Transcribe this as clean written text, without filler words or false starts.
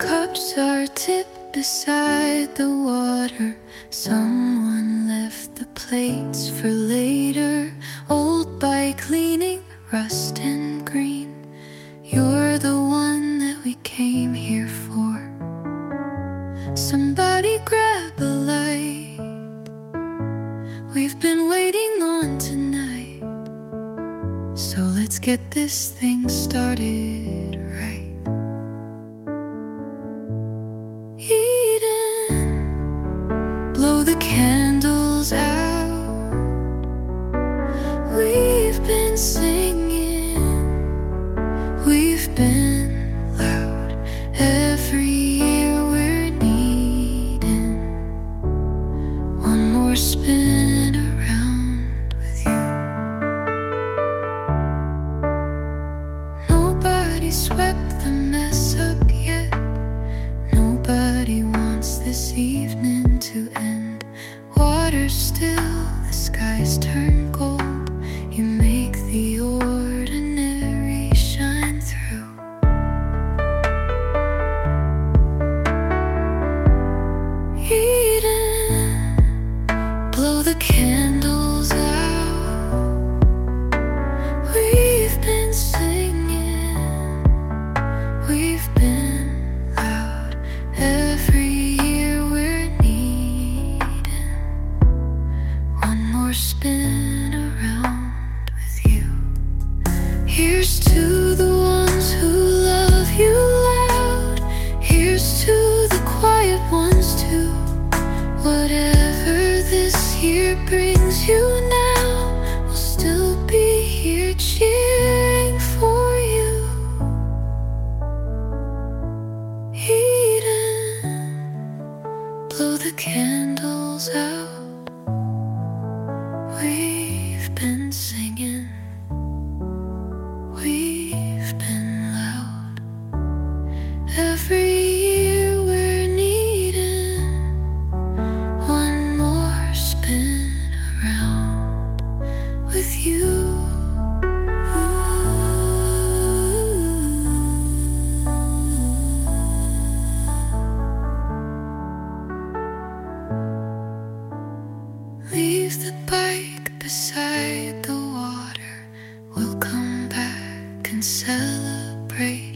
Cups are tipped beside the water. Someone left the plates for later. Old bike leaning, rust and green. You're the one that we came here for. Somebody grab a light. We've been waiting on tonight. So let's get this thing started right. Eden, blow the candles out. We've been singing, we've been loud. Every year we're needing one more spin around with you. Nobody swept the mess up yet. Nobody wants this evening to end. Water's still, the skies turn gold. You make the ordinary shine through. Eden, blow the candles out. We've been singing, we've been loud. Every year we're needing one more spin around with you. Here's to the ones who love you loud. Here's to the quiet ones too. Whatever this year brings you now, we'll still be here cheering for you. Eden, blow the candles out. We've been singing, we've been loud. Every year we're needing one more spin around with you. Leave the bike beside the water. We'll come back and celebrate.